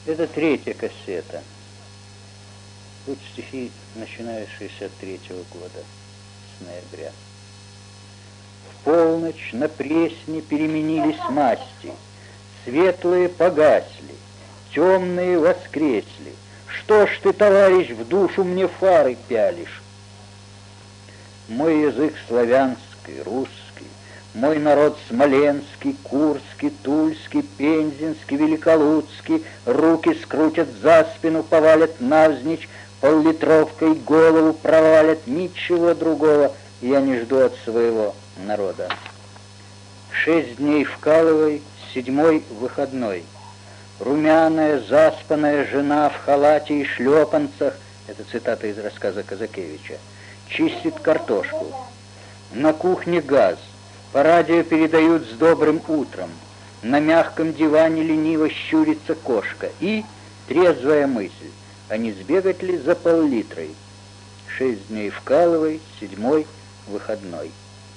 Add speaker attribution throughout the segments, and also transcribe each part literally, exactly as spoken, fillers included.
Speaker 1: Это третья кассета. Тут стихи, начиная с шестьдесят третьего года, с ноября. В полночь на Пресне переменились масти, светлые погасли, темные воскресли. Что ж ты, товарищ, в душу мне фары пялишь? Мой язык славянский, русский, мой народ смоленский, курский, тульский, пензенский, великолуцкий, руки скрутят за спину, повалят навзничь, поллитровкой голову провалят, ничего другого я не жду от своего народа. Шесть дней вкалывай, седьмой выходной. Румяная, заспанная жена в халате и шлепанцах, это цитата из рассказа Казакевича, чистит картошку. На кухне газ, по радио передают с добрым утром. На мягком диване лениво щурится кошка. И трезвая мысль, а не сбегать ли за пол-литрой? Шесть дней вкалывай, седьмой выходной.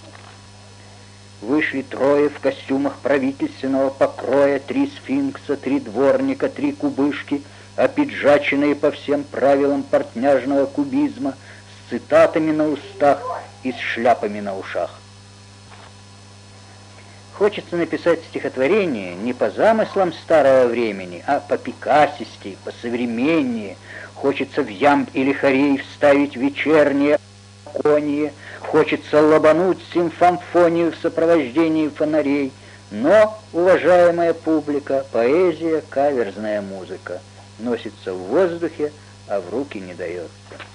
Speaker 1: Вышли трое в костюмах правительственного покроя, три сфинкса, три дворника, три кубышки, опиджаченные по всем правилам портняжного кубизма, с цитатами на устах и с шляпами на ушах. Хочется написать стихотворение не по замыслам старого времени, а по пикасистей, по современнее. Хочется в ямб или хорей вставить вечернее конье, хочется лобануть симфонию в сопровождении фонарей. Но, уважаемая публика, поэзия, каверзная музыка, носится в воздухе, а в руки не дается.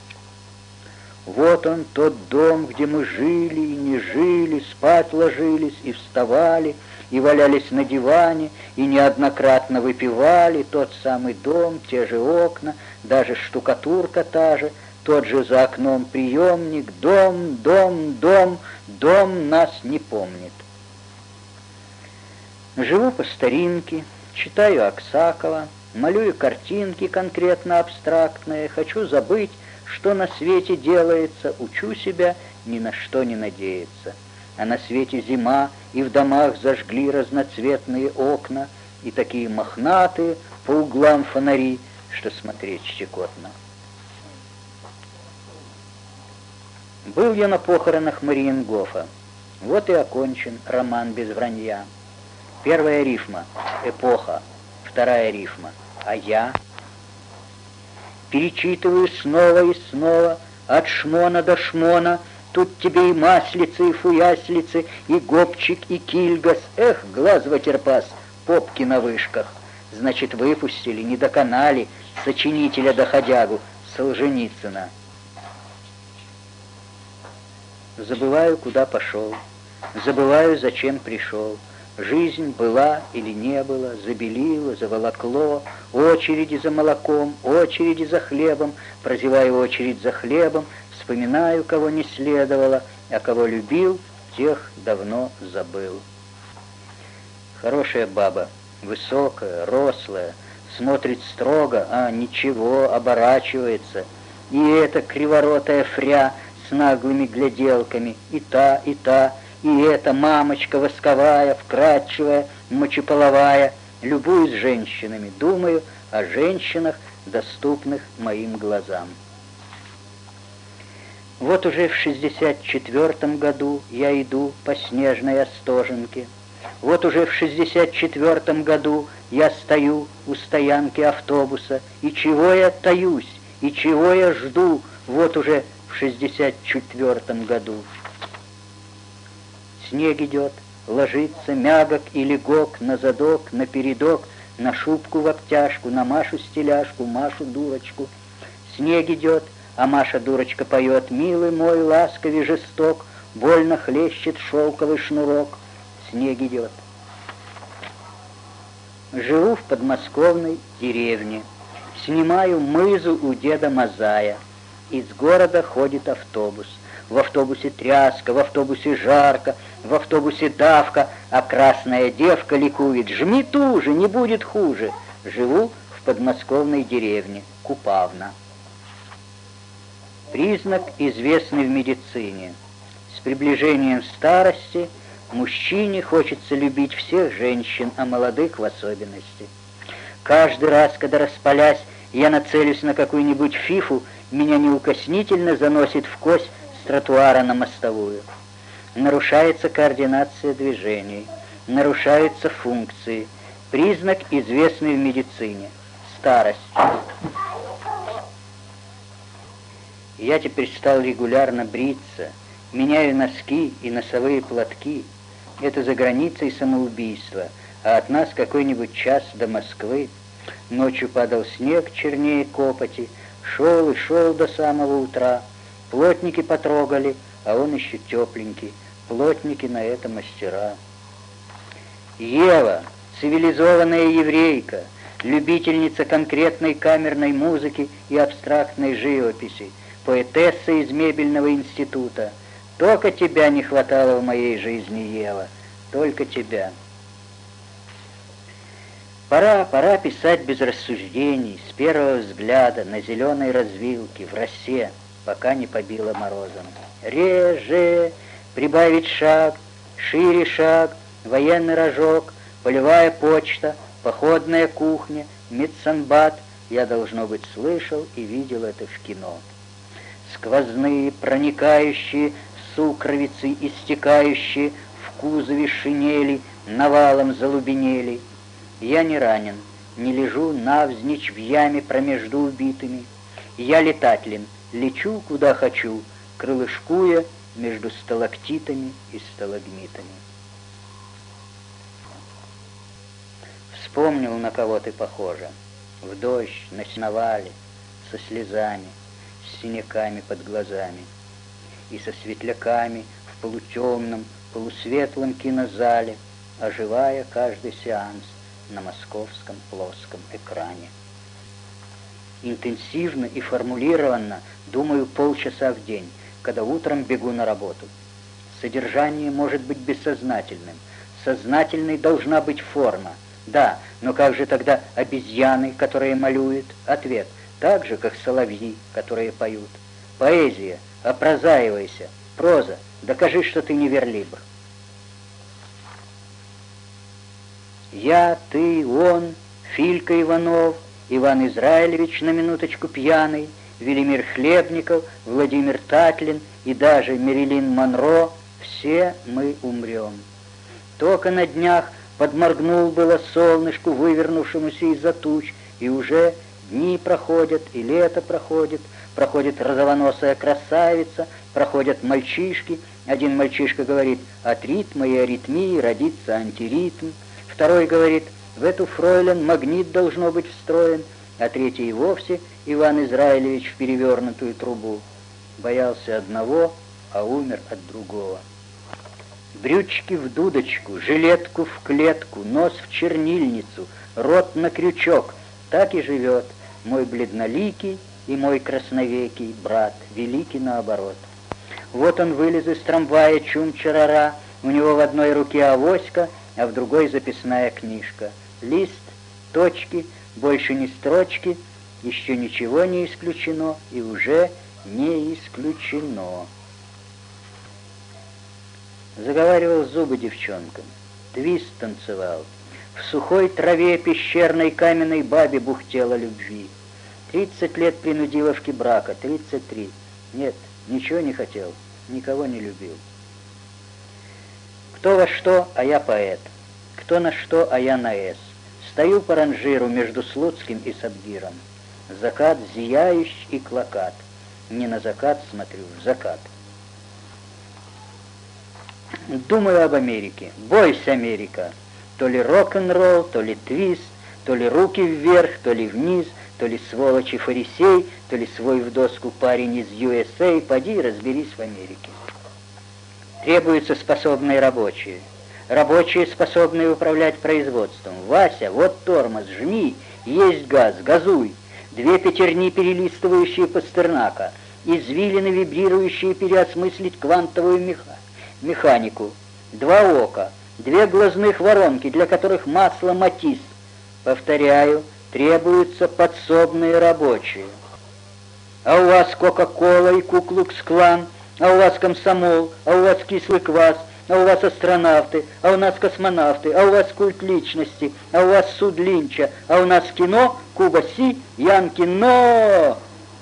Speaker 1: Вот он, тот дом, где мы жили и не жили, спать ложились и вставали, и валялись на диване, и неоднократно выпивали. Тот самый дом, те же окна, даже штукатурка та же, тот же за окном приемник. Дом, дом, дом, дом нас не помнит. Живу по старинке, читаю Аксакова, малюю картинки конкретно абстрактные, хочу забыть, что на свете делается, учу себя ни на что не надеяться. А на свете зима, и в домах зажгли разноцветные окна, и такие мохнатые по углам фонари, что смотреть щекотно. Был я на похоронах Мариенгофа. Вот и окончен роман без вранья. Первая рифма — эпоха, вторая рифма — а я. Перечитываю снова и снова, от шмона до шмона, тут тебе и маслицы, и фуяслицы, и гопчик, и кильгас. Эх, глаз вотерпас, попки на вышках. Значит, выпустили, не доконали сочинителя-доходягу Солженицына. Забываю, куда пошел, забываю, зачем пришел. Жизнь была или не была, забелила, заволокло, очереди за молоком, очереди за хлебом, прозеваю очередь за хлебом, вспоминаю, кого не следовало, а кого любил, тех давно забыл. Хорошая баба, высокая, рослая, смотрит строго, а ничего, оборачивается. И эта криворотая фря с наглыми гляделками, и та, и та, и эта мамочка восковая, вкрадчивая, мочеполовая. Любуюсь женщинами, думаю о женщинах, доступных моим глазам. Вот уже в шестьдесят четвертом году я иду по снежной Остоженке. Вот уже в шестьдесят четвертом году я стою у стоянки автобуса. И чего я таюсь, и чего я жду, вот уже в шестьдесят четвертом году. Снег идет, ложится мягок и легок на задок, на передок, на шубку в обтяжку, на Машу-стеляшку, Машу-дурочку. Снег идет, а Маша-дурочка поет: «Милый мой, ласковый жесток, больно хлещет шелковый шнурок». Снег идет. Живу в подмосковной деревне, снимаю мызу у деда Мазая. Из города ходит автобус. В автобусе тряска, в автобусе жарко, в автобусе давка, а красная девка ликует: «Жми туже, не будет хуже». Живу в подмосковной деревне, Купавна. Признак, известный в медицине. С приближением старости мужчине хочется любить всех женщин, а молодых в особенности. Каждый раз, когда распалясь, я нацелюсь на какую-нибудь фифу, меня неукоснительно заносит в кость с тротуара на мостовую. Нарушается координация движений, нарушаются функции, признак, известный в медицине – старость. Я теперь стал регулярно бриться, меняю носки и носовые платки. Это за границей самоубийство, а от нас какой-нибудь час до Москвы. Ночью падал снег чернее копоти, шел и шел до самого утра. Плотники потрогали, а он еще тепленький. Плотники на это мастера. Ева, цивилизованная еврейка, любительница конкретной камерной музыки и абстрактной живописи, поэтесса из мебельного института. Только тебя не хватало в моей жизни, Ева, только тебя. Пора, пора писать без рассуждений, с первого взгляда, на зеленой развилке, в росе, пока не побило морозом. Реже, прибавить шаг, шире шаг, военный рожок, полевая почта, походная кухня, медсанбат. Я, должно быть, слышал и видел это в кино. Сквозные, проникающие сукровицы, истекающие в кузове шинели, навалом залубенели. Я не ранен, не лежу навзничь в яме промежду убитыми. Я летателен, лечу куда хочу, крылышкуя между сталактитами и сталагмитами. Вспомнил, на кого ты похожа. В дождь, на сеновале, со слезами, с синяками под глазами и со светляками в полутемном, полусветлом кинозале, оживая каждый сеанс на московском плоском экране. Интенсивно и формулированно думаю полчаса в день, когда утром бегу на работу. Содержание может быть бессознательным, сознательной должна быть форма. Да, но как же тогда обезьяны, которые малюют? Ответ: так же, как соловьи, которые поют. Поэзия, опрозаивайся. Проза, докажи, что ты не верлибр. Я, ты, он, Филька Иванов, Иван Израилевич на минуточку пьяный, Велимир Хлебников, Владимир Татлин и даже Мерилин Монро — все мы умрем. Только на днях подморгнул было солнышку, вывернувшемуся из-за туч, и уже дни проходят, и лето проходит, проходит розовоносая красавица, проходят мальчишки. Один мальчишка говорит: от ритма и аритмии родится антиритм. Второй говорит: в эту фройлен магнит должно быть встроен, а третий и вовсе Иван Израилевич в перевернутую трубу. Боялся одного, а умер от другого. Брючки в дудочку, жилетку в клетку, нос в чернильницу, рот на крючок. Так и живет мой бледноликий и мой красновекий брат, великий наоборот. Вот он вылез из трамвая чум-чарара, у него в одной руке авоська, а в другой записная книжка. Лист, точки, больше не строчки, еще ничего не исключено и уже не исключено. Заговаривал зубы девчонкам, твист танцевал. В сухой траве пещерной каменной бабе бухтела любви. Тридцать лет принудиловки брака, тридцать три. Нет, ничего не хотел, никого не любил. Кто во что, а я поэт. Кто на что, а я на «С». Стою по ранжиру между Слуцким и Сабгиром. Закат зияющий и клокат. Не на закат смотрю, в закат. Думаю об Америке. Бойся, Америка. То ли рок-н-ролл, то ли твист, то ли руки вверх, то ли вниз, то ли сволочи фарисей, то ли свой в доску парень из ю эс эй. Поди разберись в Америке. Требуются способные рабочие. Рабочие, способные управлять производством. Вася, вот тормоз, жми, есть газ, газуй. Две пятерни, перелистывающие Пастернака. Извилины, вибрирующие, переосмыслить квантовую меха... механику. Два ока, две глазных воронки, для которых масло Матисс. Повторяю, требуются подсобные рабочие. А у вас Кока-Кола и Ку-Клукс-Клан, а у вас комсомол, а у вас кислый квас, а у вас астронавты, а у нас космонавты, а у вас культ личности, а у вас суд Линча, а у нас кино, Куба Си, Ян Кино.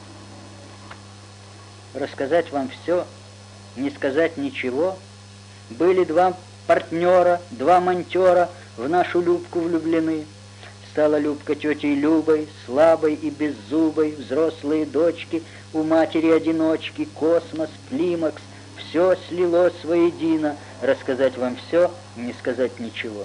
Speaker 1: Рассказать вам все, не сказать ничего. Были два партнера, два монтера в нашу Любку влюблены. Стала Любка тетей Любой, слабой и беззубой, взрослые дочки у матери-одиночки, космос, климакс, все слилось воедино. Рассказать вам все, не сказать ничего.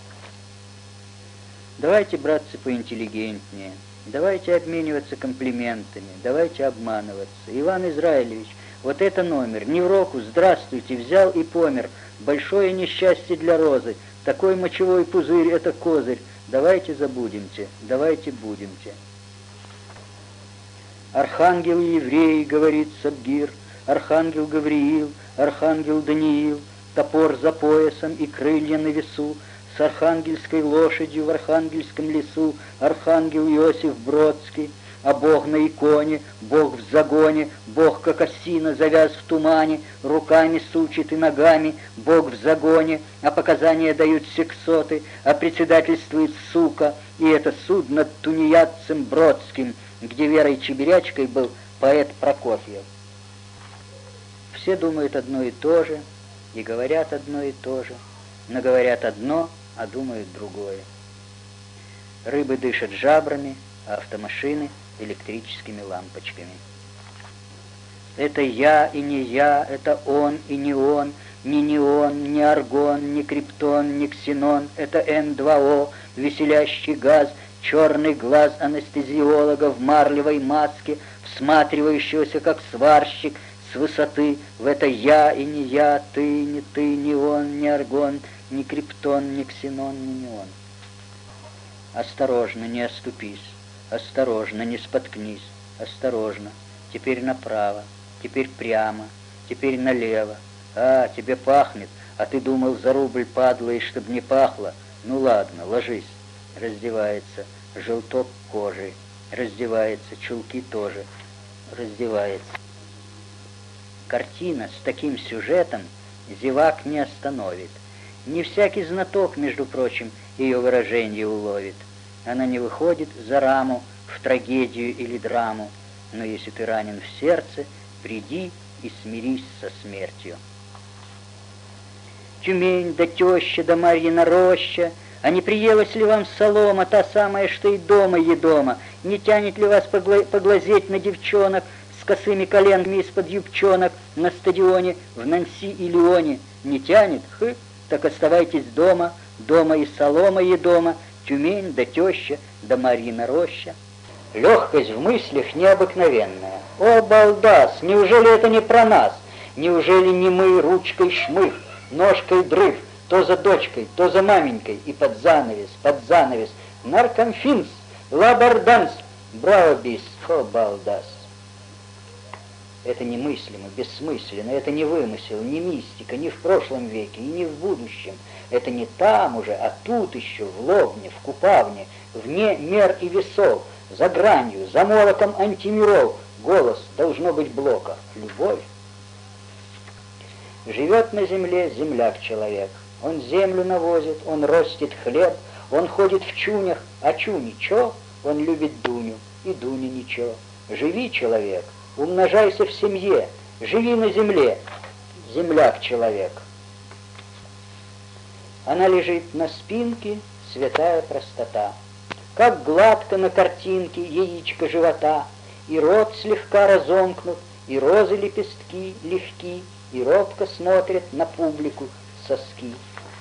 Speaker 1: Давайте, братцы, поинтеллигентнее, давайте обмениваться комплиментами, давайте обманываться. Иван Израилевич, вот это номер, невроку, здравствуйте, взял и помер. Большое несчастье для розы, такой мочевой пузырь, это козырь. Давайте забудемте, давайте будемте. Архангел еврей, говорит Сабгир, архангел Гавриил, архангел Даниил, топор за поясом и крылья на весу, с архангельской лошадью в архангельском лесу, архангел Иосиф Бродский, а Бог на иконе, Бог в загоне, Бог как осина завяз в тумане, руками сучит и ногами, Бог в загоне, а показания дают сексоты, а председательствует сука, и это суд над тунеядцем Бродским, где Верой Чебирячкой был поэт Прокофьев. Все думают одно и то же, и говорят одно и то же, но говорят одно, а думают другое. Рыбы дышат жабрами, а автомашины электрическими лампочками. Это я и не я, это он и не он, ни неон, ни аргон, ни криптон, ни ксенон, это Н два О, веселящий газ, черный глаз анестезиолога в марлевой маске, всматривающегося как сварщик с высоты в это я и не я, ты, не ты, ни он, ни аргон, ни криптон, ни ксенон, ни неон. Осторожно, не оступись. Осторожно, не споткнись, осторожно. Теперь направо, теперь прямо, теперь налево. А, тебе пахнет, а ты думал, за рубль падлаешь, чтоб не пахло. Ну ладно, ложись. Раздевается, желток кожи. Раздевается, чулки тоже. Раздевается. Картина с таким сюжетом зевак не остановит. Не всякий знаток, между прочим, ее выражение уловит. Она не выходит за раму в трагедию или драму, но если ты ранен в сердце, приди и смирись со смертью. Тюмень, да теща, да Марьина роща, а не приелась ли вам солома, та самая, что и дома едома? Не тянет ли вас погла- поглазеть на девчонок с косыми коленками из-под юбчонок на стадионе в Нанси и Лионе? Не тянет? Хы, так оставайтесь дома, дома и солома едома, Тюмень, да теща, да Марьина роща. Легкость в мыслях необыкновенная. О, балдас, неужели это не про нас? Неужели не мы ручкой шмых, ножкой дрых, то за дочкой, то за маменькой, и под занавес, под занавес, наркомфинс, лабарданс, браво бис, о, балдас. Это немыслимо, бессмысленно, это не вымысел, не мистика, ни в прошлом веке и не в будущем. Это не там уже, а тут еще, в Лобне, в Купавне, вне мер и весов, за гранью, за молоком антимиров. Голос должно быть Блока. Любовь. Живет на земле земляк-человек. Он землю навозит, он ростит хлеб, он ходит в чунях, а чуни чё? Он любит Дуню, и Дуня ничего. Живи, человек, умножайся в семье, живи на земле, земляк-человек. Она лежит на спинке, святая простота. Как гладко на картинке яичко живота, и рот слегка разомкнут, и розы лепестки легки, и робко смотрят на публику соски.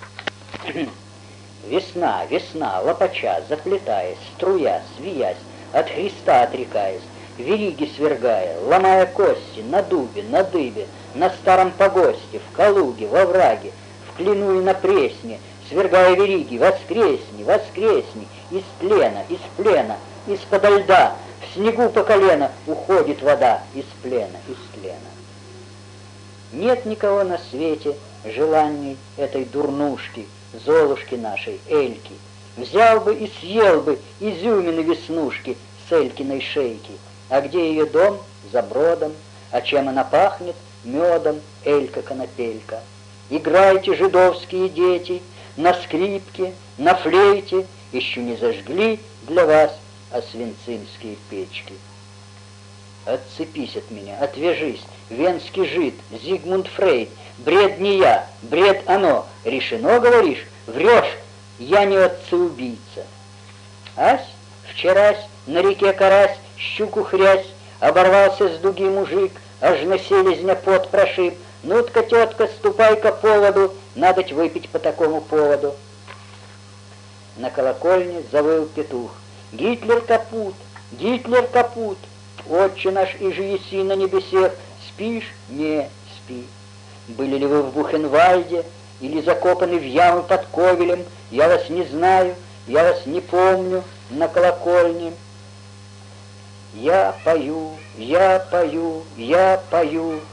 Speaker 1: Весна, весна, лопача, заплетаясь, струя, свиясь, от Христа отрекаясь, вериги свергая, ломая кости на дубе, на дыбе, на старом погосте, в Калуге, во враге, в Клину и на Пресне, свергая вериги, воскресни, воскресни, из плена, из плена, из-подо льда, в снегу по колено уходит вода, из плена, из плена. Нет никого на свете желанней этой дурнушки, Золушки нашей, Эльки. Взял бы и съел бы изюмины веснушки с Элькиной шейки. А где ее дом? За бродом. А чем она пахнет? Медом, Элька-конопелька. играйте, жидовские дети, на скрипке, на флейте, еще не зажгли для вас освенцимские печки. Отцепись от меня, отвяжись, венский жид, Зигмунд Фрейд, бред не я, бред оно, решено, говоришь, врешь, я не отца-убийца. Ась, вчерась, на реке карась, щуку хрясь, оборвался с дуги мужик, аж на селезня пот прошиб. Ну-тка, тетка, ступай-ка по воду, надоть выпить по такому поводу. На колокольне завыл петух. Гитлер капут, Гитлер капут. Отче наш, иже еси на небесех, спишь? Не спи. Были ли вы в Бухенвальде или закопаны в яму под Ковелем? Я вас не знаю, я вас не помню на колокольне. Я пою, я пою, я пою.